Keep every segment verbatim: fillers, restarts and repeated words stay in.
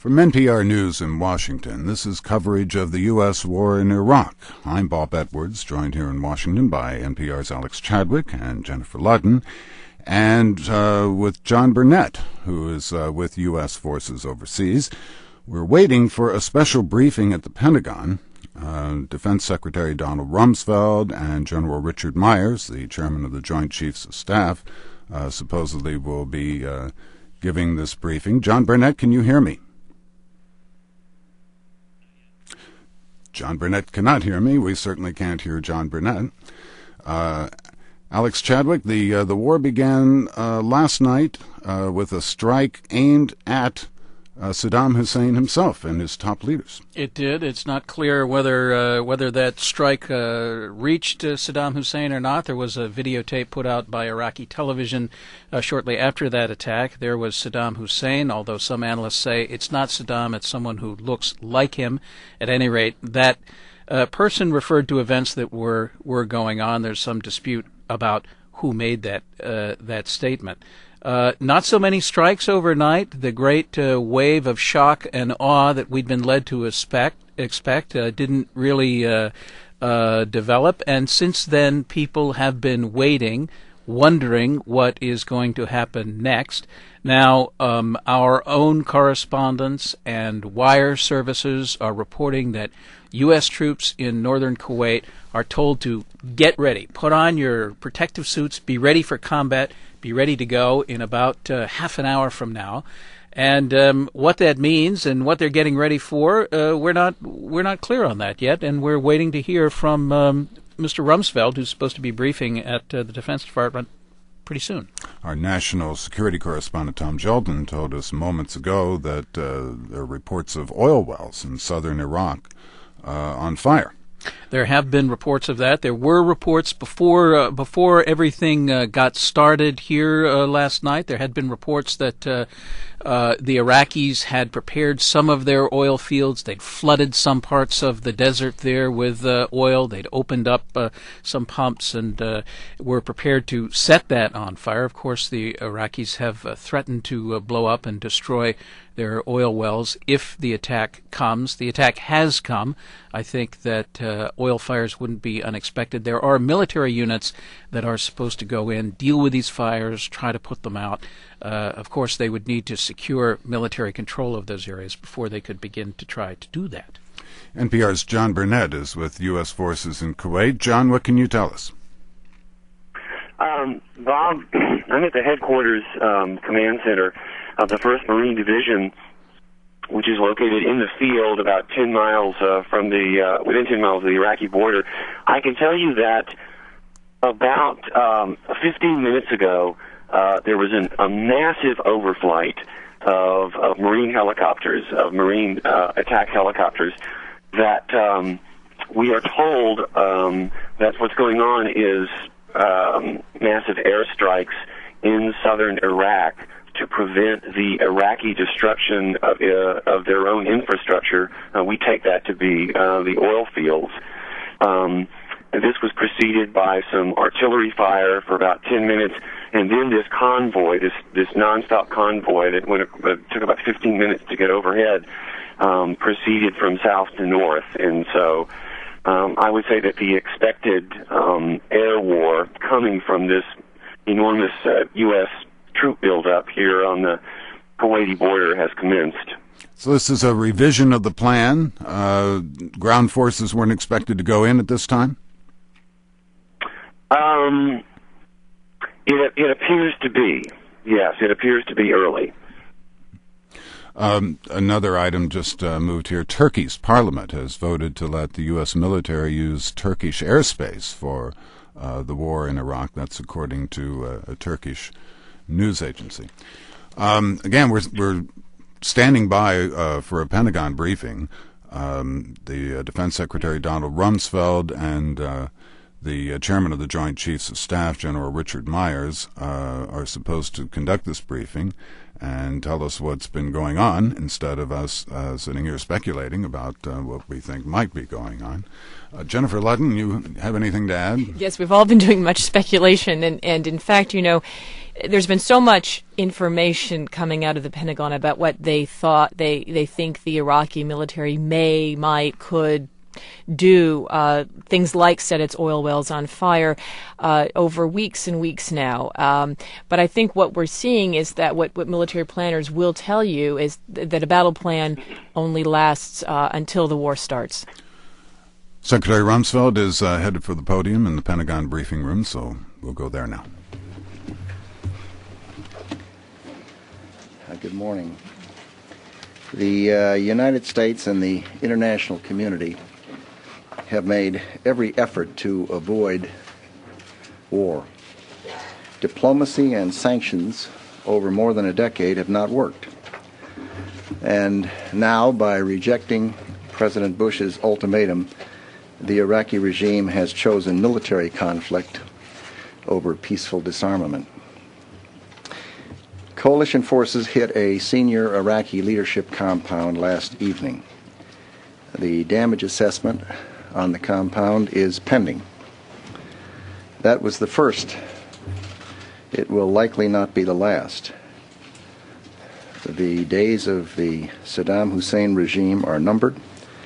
From N P R News in Washington, this is coverage of the U S war in Iraq. I'm Bob Edwards, joined here in Washington by N P R's Alex Chadwick and Jennifer Ludden, and uh, with John Burnett, who is uh, with U S forces overseas. We're waiting for a special briefing at the Pentagon. Uh, Defense Secretary Donald Rumsfeld and General Richard Myers, the chairman of the Joint Chiefs of Staff, uh, supposedly will be uh, giving this briefing. John Burnett, can you hear me? John Burnett cannot hear me. We certainly can't hear John Burnett. Uh, Alex Chadwick, the uh, the war began uh, last night uh, with a strike aimed at uh, Saddam Hussein himself and his top leaders. It did. It's not clear whether uh, whether that strike uh, reached uh, Saddam Hussein or not. There was a videotape put out by Iraqi television uh, shortly after that attack. There was Saddam Hussein, although some analysts say it's not Saddam, it's someone who looks like him. At any rate, that uh, person referred to events that were, were going on. There's some dispute about who made that uh, that statement. Uh, not so many strikes overnight. The great uh, wave of shock and awe that we'd been led to expect, expect uh, didn't really uh, uh, develop. And since then, people have been waiting, wondering what is going to happen next. Now, um, our own correspondents and wire services are reporting that U S troops in northern Kuwait are told to get ready, put on your protective suits, be ready for combat, be ready to go in about uh, half an hour from now. And um, what that means and what they're getting ready for, uh, we're not we're not clear on that yet, and we're waiting to hear from um, Mister Rumsfeld, who's supposed to be briefing at uh, the Defense Department pretty soon. Our national security correspondent Tom Gelton told us moments ago that uh, there are reports of oil wells in southern Iraq uh, on fire. There have been reports of that. There were reports before uh, before everything uh, got started here uh, last night. There had been reports that uh, uh, the Iraqis had prepared some of their oil fields. They'd flooded some parts of the desert there with uh, oil. They'd opened up uh, some pumps and uh, were prepared to set that on fire. Of course, the Iraqis have uh, threatened to uh, blow up and destroy their oil wells if the attack comes. The attack has come. I think that uh, oil fires wouldn't be unexpected. There are military units that are supposed to go in, deal with these fires, try to put them out. Uh, of course, they would need to secure military control of those areas before they could begin to try to do that. N P R's John Burnett is with U S forces in Kuwait. John, what can you tell us? Um, Bob, I'm at the headquarters um, command center of the first Marine Division, which is located in the field about ten miles uh, from the, uh, within ten miles of the Iraqi border. I can tell you that about um, fifteen minutes ago, uh, there was an, a massive overflight of, of Marine helicopters, of Marine uh, attack helicopters, that um, we are told um, that what's going on is um, massive airstrikes in southern Iraq to prevent the Iraqi destruction of, uh, of their own infrastructure. Uh, we take that to be uh, the oil fields. Um, and this was preceded by some artillery fire for about ten minutes, and then this convoy, this this nonstop convoy that went, uh, took about fifteen minutes to get overhead, um, proceeded from south to north. And so um, I would say that the expected um, air war coming from this enormous uh, U S troop buildup here on the Kuwaiti border has commenced. So this is a revision of the plan. Uh, ground forces weren't expected to go in at this time? Um, it, it appears to be. Yes, it appears to be early. Um, another item just uh, moved here. Turkey's parliament has voted to let the U S military use Turkish airspace for uh, the war in Iraq. That's according to uh, a Turkish news agency. Um, again, we're we're standing by uh, for a Pentagon briefing. Um, the uh, Defense Secretary Donald Rumsfeld and uh, the uh, chairman of the Joint Chiefs of Staff, General Richard Myers, uh, are supposed to conduct this briefing. and tell us what's been going on instead of us uh, sitting here speculating about uh, what we think might be going on. Uh, Jennifer Ludden, you have anything to add? Yes, we've all been doing much speculation, and, and in fact, you know, there's been so much information coming out of the Pentagon about what they thought, they, they think the Iraqi military may, might, could do, uh, things like set its oil wells on fire uh, over weeks and weeks now. Um, but I think what we're seeing is that what, what military planners will tell you is th- that a battle plan only lasts uh, until the war starts. Secretary Rumsfeld is uh, headed for the podium in the Pentagon briefing room, so we'll go there now. Uh, good morning. The uh, United States and the international community have made every effort to avoid war. Diplomacy and sanctions over more than a decade have not worked. And now, by rejecting President Bush's ultimatum, the Iraqi regime has chosen military conflict over peaceful disarmament. Coalition forces hit a senior Iraqi leadership compound last evening. The damage assessment on the compound is pending. That was the first. It will likely not be the last. The days of the Saddam Hussein regime are numbered.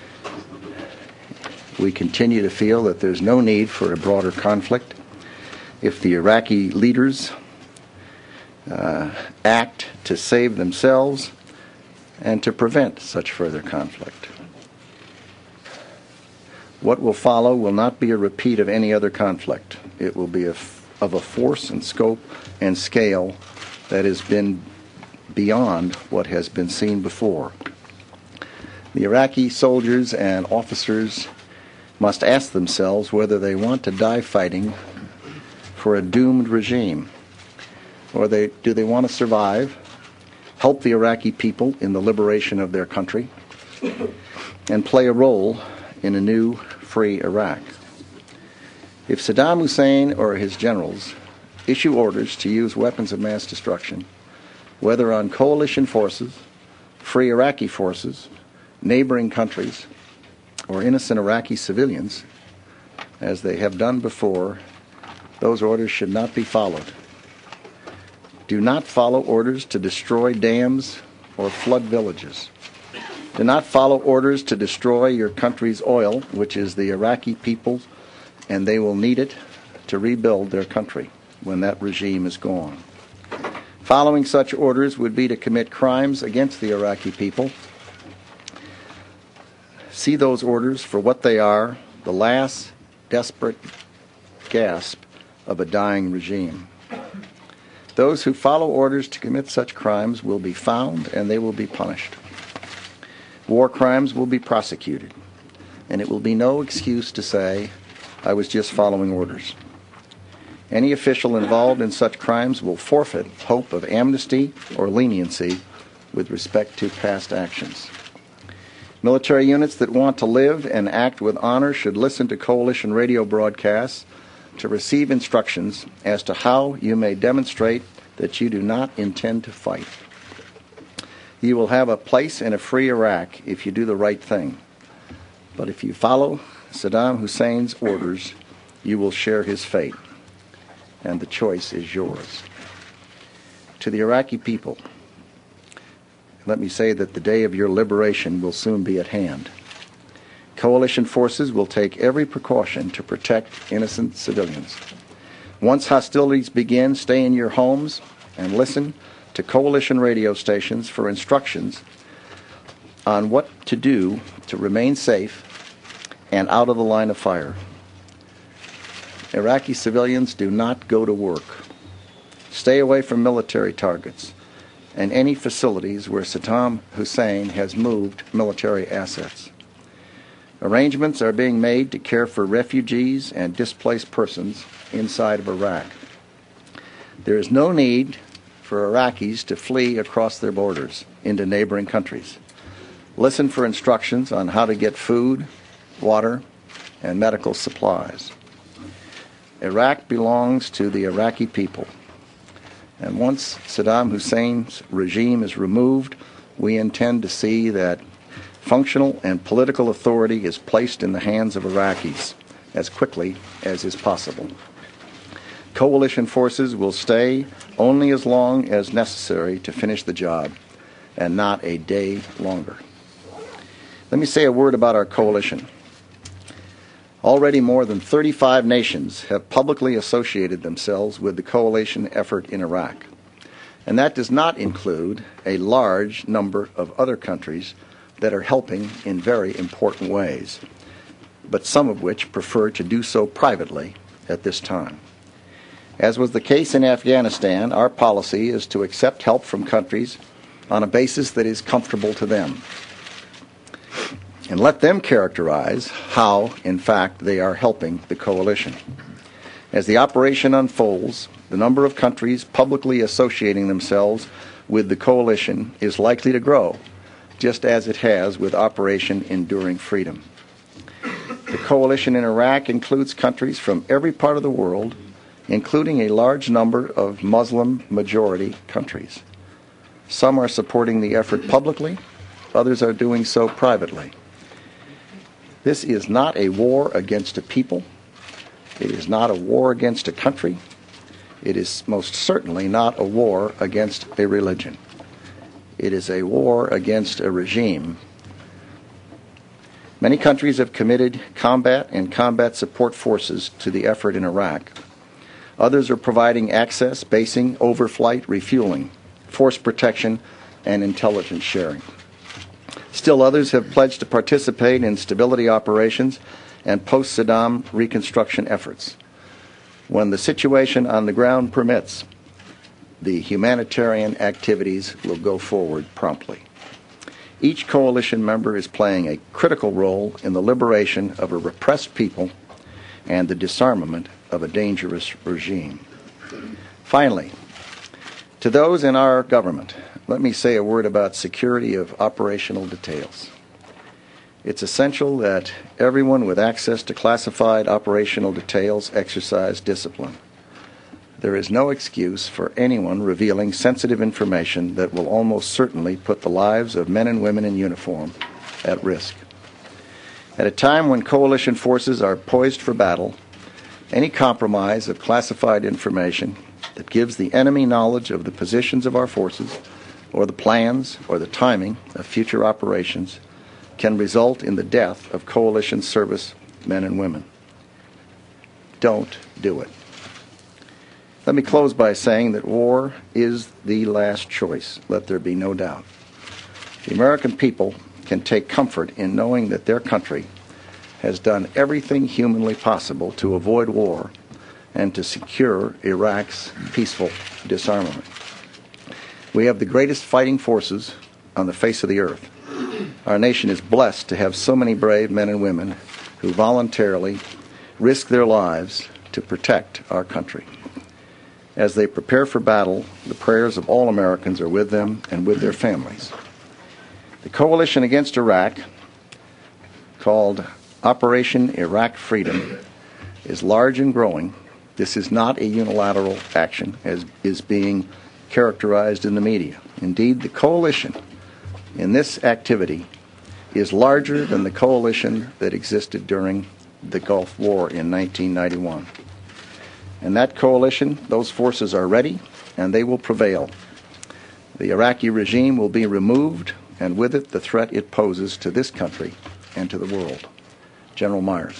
We continue to feel that there's no need for a broader conflict if the Iraqi leaders uh, act to save themselves and to prevent such further conflict. What will follow will not be a repeat of any other conflict. It will be a f- of a force and scope and scale that has been beyond what has been seen before. The Iraqi soldiers and officers must ask themselves whether they want to die fighting for a doomed regime, or they, do they want to survive, help the Iraqi people in the liberation of their country, and play a role in a new, free Iraq. If Saddam Hussein or his generals issue orders to use weapons of mass destruction, whether on coalition forces, free Iraqi forces, neighboring countries, or innocent Iraqi civilians, as they have done before, those orders should not be followed. Do not follow orders to destroy dams or flood villages. Do not follow orders to destroy your country's oil, which is the Iraqi people's, and they will need it to rebuild their country when that regime is gone. Following such orders would be to commit crimes against the Iraqi people. See those orders for what they are, the last desperate gasp of a dying regime. Those who follow orders to commit such crimes will be found and they will be punished. War crimes will be prosecuted, and it will be no excuse to say, I was just following orders. Any official involved in such crimes will forfeit hope of amnesty or leniency with respect to past actions. Military units that want to live and act with honor should listen to coalition radio broadcasts to receive instructions as to how you may demonstrate that you do not intend to fight. You will have a place in a free Iraq if you do the right thing. But if you follow Saddam Hussein's orders, you will share his fate. And the choice is yours. To the Iraqi people, let me say that the day of your liberation will soon be at hand. Coalition forces will take every precaution to protect innocent civilians. Once hostilities begin, stay in your homes and listen to coalition radio stations for instructions on what to do to remain safe and out of the line of fire. Iraqi civilians do not go to work. Stay away from military targets and any facilities where Saddam Hussein has moved military assets. Arrangements are being made to care for refugees and displaced persons inside of Iraq. There is no need for Iraqis to flee across their borders into neighboring countries. Listen for instructions on how to get food, water, and medical supplies. Iraq belongs to the Iraqi people. And once Saddam Hussein's regime is removed, we intend to see that functional and political authority is placed in the hands of Iraqis as quickly as is possible. Coalition forces will stay only as long as necessary to finish the job, and not a day longer. Let me say a word about our coalition. Already more than thirty-five nations have publicly associated themselves with the coalition effort in Iraq. And that does not include a large number of other countries that are helping in very important ways, but some of which prefer to do so privately at this time. As was the case in Afghanistan, our policy is to accept help from countries on a basis that is comfortable to them, and let them characterize how, in fact, they are helping the coalition. As the operation unfolds, the number of countries publicly associating themselves with the coalition is likely to grow, just as it has with Operation Enduring Freedom. The coalition in Iraq includes countries from every part of the world, including a large number of Muslim-majority countries. Some are supporting the effort publicly, others are doing so privately. This is not a war against a people. It is not a war against a country. It is most certainly not a war against a religion. It is a war against a regime. Many countries have committed combat and combat support forces to the effort in Iraq. Others are providing access, basing, overflight, refueling, force protection, and intelligence sharing. Still others have pledged to participate in stability operations and post-Saddam reconstruction efforts. When the situation on the ground permits, the humanitarian activities will go forward promptly. Each coalition member is playing a critical role in the liberation of a repressed people and the disarmament of a dangerous regime. Finally, to those in our government, let me say a word about security of operational details. It's essential that everyone with access to classified operational details exercise discipline. There is no excuse for anyone revealing sensitive information that will almost certainly put the lives of men and women in uniform at risk. At a time when coalition forces are poised for battle, any compromise of classified information that gives the enemy knowledge of the positions of our forces, or the plans or the timing of future operations, can result in the death of coalition service men and women. Don't do it. Let me close by saying that war is the last choice. Let there be no doubt. The American people can take comfort in knowing that their country has done everything humanly possible to avoid war and to secure Iraq's peaceful disarmament. We have the greatest fighting forces on the face of the earth. Our nation is blessed to have so many brave men and women who voluntarily risk their lives to protect our country. As they prepare for battle, the prayers of all Americans are with them and with their families. The coalition against Iraq, called Operation Iraq Freedom, is large and growing. This is not a unilateral action, as is being characterized in the media. Indeed, the coalition in this activity is larger than the coalition that existed during the Gulf War in nineteen ninety-one. And that coalition, those forces are ready, and they will prevail. The Iraqi regime will be removed, and with it the threat it poses to this country and to the world. General Myers.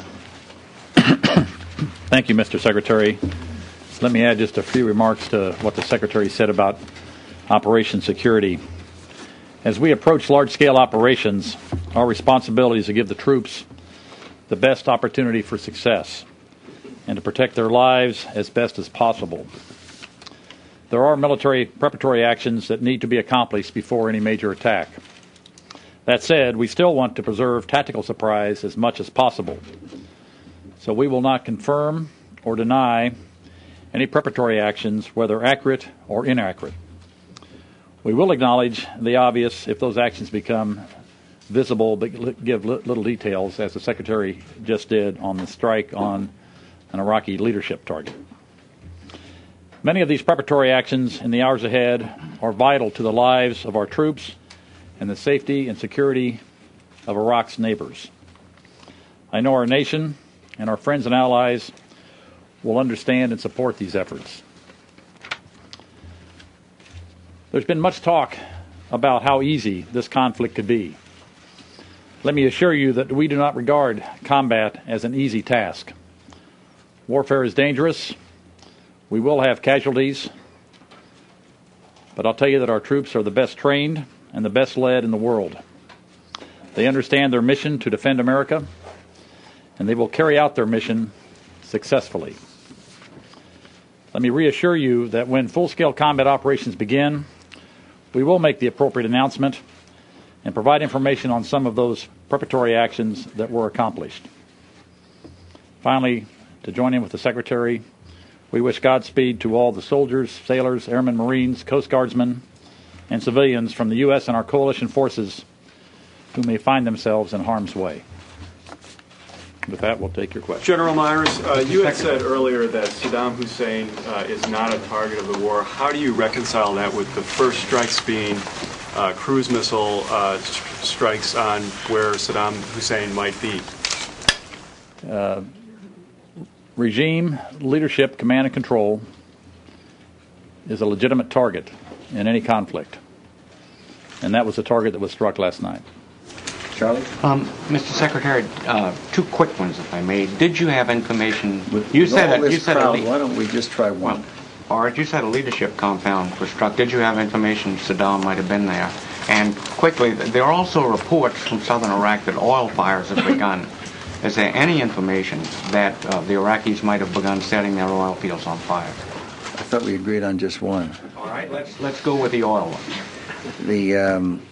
Thank you, Mister Secretary. Let me add just a few remarks to what the Secretary said about Operation Security. As we approach large-scale operations, our responsibility is to give the troops the best opportunity for success and to protect their lives as best as possible. There are military preparatory actions that need to be accomplished before any major attack. That said, we still want to preserve tactical surprise as much as possible. So we will not confirm or deny any preparatory actions, whether accurate or inaccurate. We will acknowledge the obvious if those actions become visible, but give little details, as the Secretary just did on the strike on an Iraqi leadership target. Many of these preparatory actions in the hours ahead are vital to the lives of our troops and the safety and security of Iraq's neighbors. I know our nation and our friends and allies will understand and support these efforts. There's been much talk about how easy this conflict could be. Let me assure you that we do not regard combat as an easy task. Warfare is dangerous. We will have casualties. But I'll tell you that our troops are the best trained and the best led in the world. They understand their mission to defend America, and they will carry out their mission successfully. Let me reassure you that when full-scale combat operations begin, we will make the appropriate announcement and provide information on some of those preparatory actions that were accomplished. Finally, to join in with the Secretary, we wish Godspeed to all the soldiers, sailors, airmen, Marines, Coast Guardsmen, and civilians from the U S and our coalition forces who may find themselves in harm's way. With that, we'll take your question. General Myers, uh, you had said earlier that Saddam Hussein uh, is not a target of the war. How do you reconcile that with the first strikes being uh, cruise missile uh, st- strikes on where Saddam Hussein might be? Uh, regime, leadership, command, and control is a legitimate target in any conflict. And that was the target that was struck last night. Charlie? Um, Mister Secretary, uh, two quick ones, if I may. Did you have information? With, you with said all a, this you said crowd, a, why don't we just try one? Well, all right, you said a leadership compound was struck. Did you have information Saddam might have been there? And quickly, there are also reports from southern Iraq that oil fires have begun. Is there any information that uh, the Iraqis might have begun setting their oil fields on fire? I thought we agreed on just one. All right, let's let's go with the oil one. The um,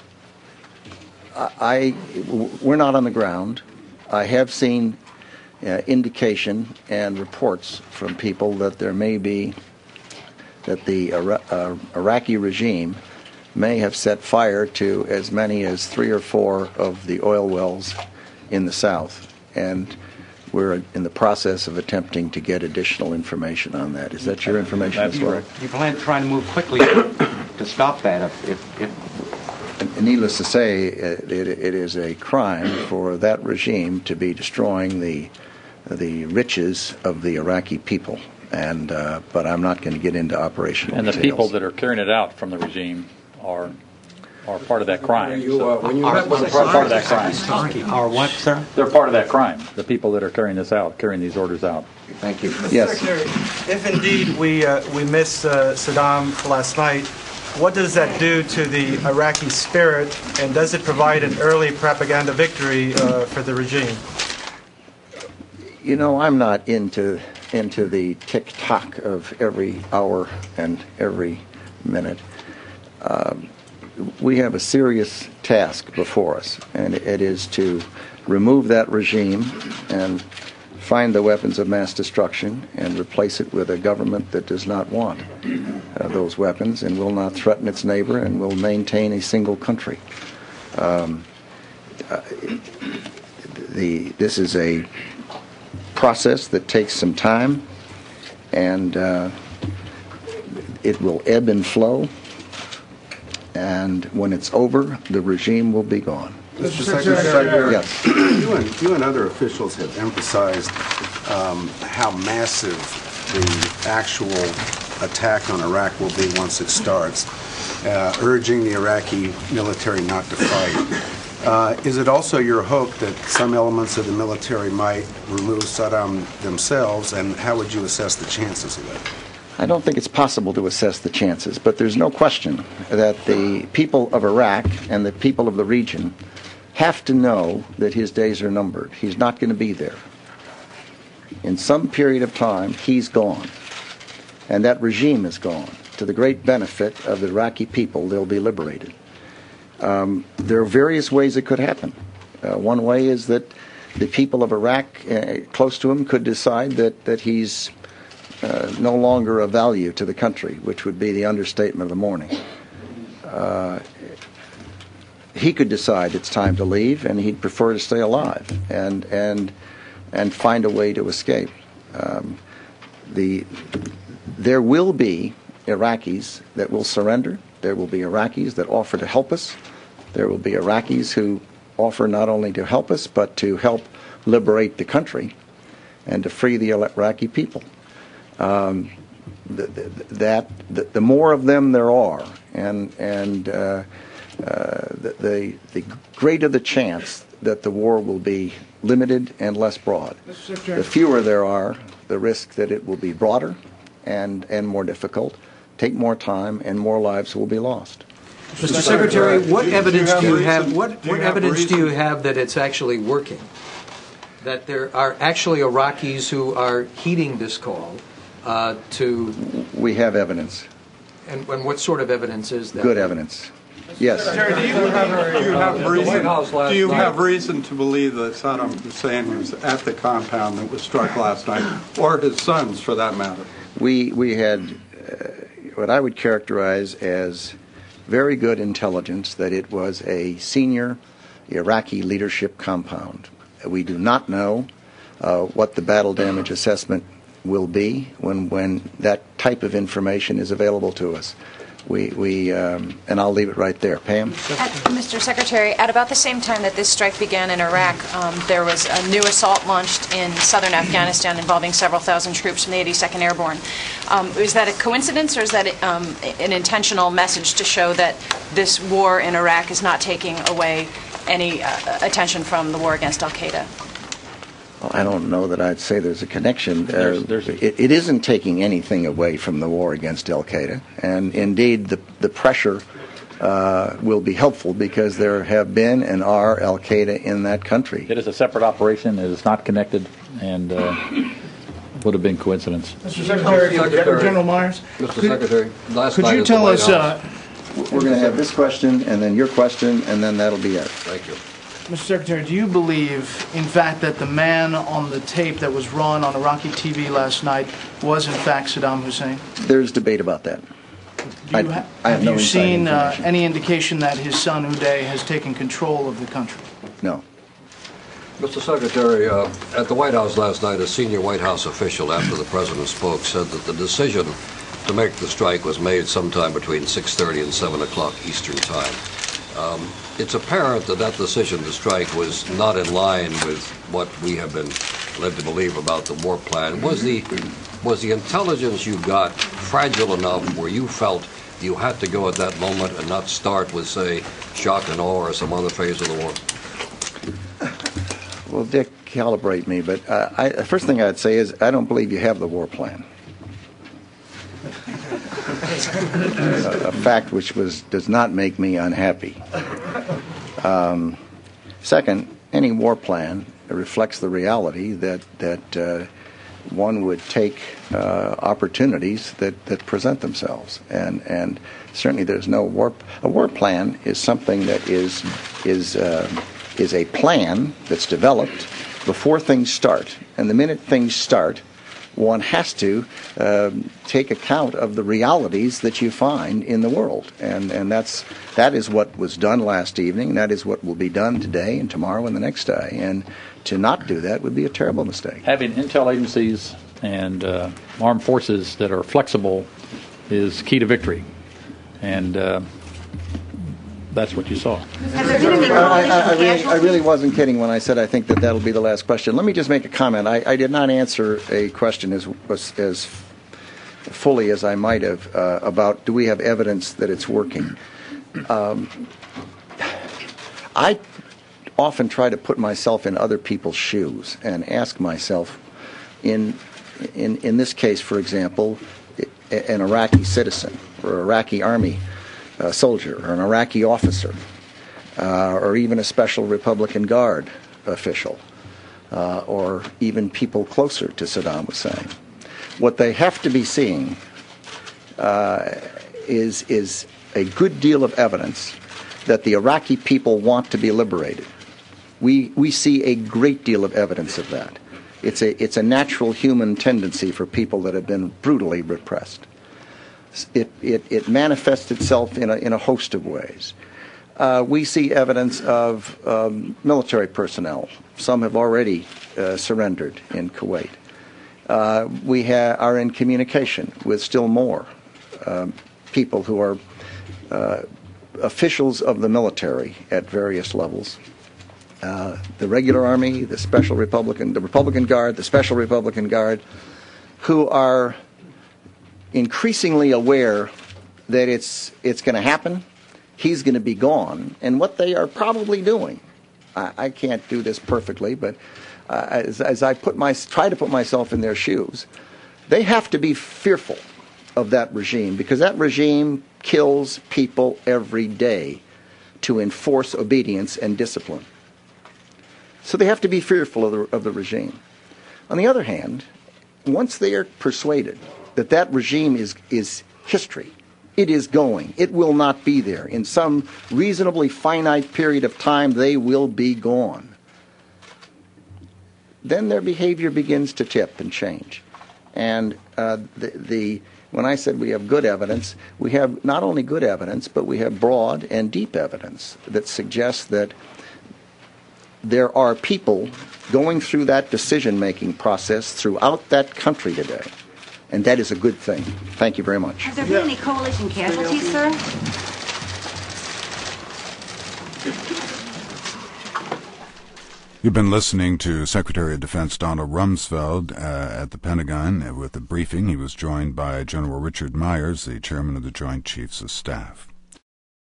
I, we're not on the ground. I have seen uh, indication and reports from people that there may be, that the Ira- uh, Iraqi regime may have set fire to as many as three or four of the oil wells in the south. And we're in the process of attempting to get additional information on that. Is that your information That's as well? correct. You plan to try to move quickly to stop that if, if, if And needless to say, it, it is a crime for that regime to be destroying the the riches of the Iraqi people. And uh, but I'm not going to get into operational And the details. people that are carrying it out from the regime are are part of that crime. You, uh, when you Are- met with are- the part of that crime. Or what, sir? They're part of that crime, the people that are carrying this out, carrying these orders out. Thank you. Yes. Secretary, if indeed we uh, we missed uh, Saddam last night, what does that do to the Iraqi spirit, and does it provide an early propaganda victory uh, for the regime? You know, I'm not into into the tick-tock of every hour and every minute. Um, we have a serious task before us, and it is to remove that regime and find the weapons of mass destruction and replace it with a government that does not want uh, those weapons and will not threaten its neighbor and will maintain a single country. Um, uh, the this is a process that takes some time, and uh, it will ebb and flow, and when it's over, the regime will be gone. Mister Secretary, Yes. you and, you and other officials have emphasized um, how massive the actual attack on Iraq will be once it starts, uh, urging the Iraqi military not to fight. Uh, is it also your hope that some elements of the military might remove Saddam themselves, and how would you assess the chances of that? I don't think it's possible to assess the chances, but there's no question that the people of Iraq and the people of the region have to know that his days are numbered. He's not going to be there. In some period of time, he's gone. And that regime is gone. To the great benefit of the Iraqi people, they'll be liberated. Um, there are various ways it could happen. Uh, one way is that the people of Iraq, uh, close to him, could decide that, that he's uh, no longer of value to the country, which would be the understatement of the morning. Uh, he could decide it's time to leave, and he'd prefer to stay alive and and and find a way to escape. Um, the there will be Iraqis that will surrender. There will be Iraqis that offer to help us. There will be Iraqis who offer not only to help us, but to help liberate the country and to free the Iraqi people. Um, the, the, that the, the more of them there are, and and uh, uh, the, the the greater the chance that the war will be limited and less broad. The fewer there are, the risk that it will be broader and and more difficult, take more time, and more lives will be lost. Mister Secretary, what evidence do you have? What what evidence do you have that it's actually working? That there are actually Iraqis who are heeding this call uh, to. We have evidence. And, and what sort of evidence is that? Good evidence. Yes. Secretary, do you have, do you have reason? Do you have reason to believe that Saddam Hussein was at the compound that was struck last night, or his sons, for that matter? We we had uh, what I would characterize as very good intelligence that it was a senior Iraqi leadership compound. We do not know uh, what the battle damage assessment will be when when that type of information is available to us. We, we um, and I'll leave it right there. Pam? At, Mister Secretary, at about the same time that this strike began in Iraq, um, there was a new assault launched in southern Afghanistan involving several thousand troops from the eighty-second Airborne. Um, is that a coincidence, or is that um, an intentional message to show that this war in Iraq is not taking away any uh, attention from the war against al-Qaeda? Well, I don't know that I'd say there's a connection. Uh, There's, there's a- it, it isn't taking anything away from the war against al-Qaeda, and indeed the the pressure uh, will be helpful because there have been and are al-Qaeda in that country. It is a separate operation. It is not connected, and uh, would have been coincidence. Mister Secretary, Secretary. General Myers, Mister could, Secretary, last could night you at the tell White us, House- uh, We're going to have this question and then your question, and then that'll be it. Thank you. Mister Secretary, do you believe, in fact, that the man on the tape that was run on Iraqi T V last night was, in fact, Saddam Hussein? There's debate about that. Do I, you ha- I have, have no you inside seen uh, information. any indication that his son Uday has taken control of the country? No. Mister Secretary, uh, at the White House last night, a senior White House official, after the President spoke, said that the decision to make the strike was made sometime between six thirty and seven o'clock Eastern Time. Um, it's apparent that that decision to strike was not in line with what we have been led to believe about the war plan. Was the was the intelligence you got fragile enough where you felt you had to go at that moment and not start with, say, shock and awe or some other phase of the war? Well, Dick, calibrate me, but uh, I, the first thing I'd say is I don't believe you have the war plan. a, a fact which was does not make me unhappy. Um, second, any war plan reflects the reality that that uh, one would take uh, opportunities that, that present themselves, and and certainly there's no war. A war plan is something that is is uh, is a plan that's developed before things start, and the minute things start, one has to um, take account of the realities that you find in the world, and and that's that is what was done last evening. That is what will be done today and tomorrow and the next day. And to not do that would be a terrible mistake. Having intel agencies and uh, armed forces that are flexible is key to victory, and uh, that's what you saw. I, I, I, really, I really wasn't kidding when I said I think that that'll be the last question. Let me just make a comment. I, I did not answer a question as as fully as I might have uh, about do we have evidence that it's working. Um, I often try to put myself in other people's shoes and ask myself, in in in this case, for example, an Iraqi citizen or Iraqi army uh, soldier or an Iraqi officer uh, or even a special Republican Guard official uh, or even people closer to Saddam Hussein. What they have to be seeing uh, is is a good deal of evidence that the Iraqi people want to be liberated. We we see a great deal of evidence of that. It's a it's a natural human tendency for people that have been brutally repressed. It it, it manifests itself in a in a host of ways. Uh, we see evidence of um, military personnel. Some have already uh, surrendered in Kuwait. Uh, we ha- are in communication with still more uh, people who are uh, officials of the military at various levels. Uh, the regular Army, the Special Republican, the Republican Guard, the Special Republican Guard, who are increasingly aware that it's it's going to happen, he's going to be gone, and what they are probably doing. I, I can't do this perfectly, but uh, as, as I put my try to put myself in their shoes, they have to be fearful of that regime, because that regime kills people every day to enforce obedience and discipline. So they have to be fearful of the, of the regime. On the other hand, once they are persuaded that that regime is, is history, it is going, it will not be there. In some reasonably finite period of time, they will be gone. Then their behavior begins to tip and change. And uh, the, the when I said we have good evidence, we have not only good evidence, but we have broad and deep evidence that suggests that there are people going through that decision-making process throughout that country today. And that is a good thing. Thank you very much. Have there been any coalition casualties, sir? You've been listening to Secretary of Defense Donald Rumsfeld uh, at the Pentagon with a briefing. He was joined by General Richard Myers, the chairman of the Joint Chiefs of Staff.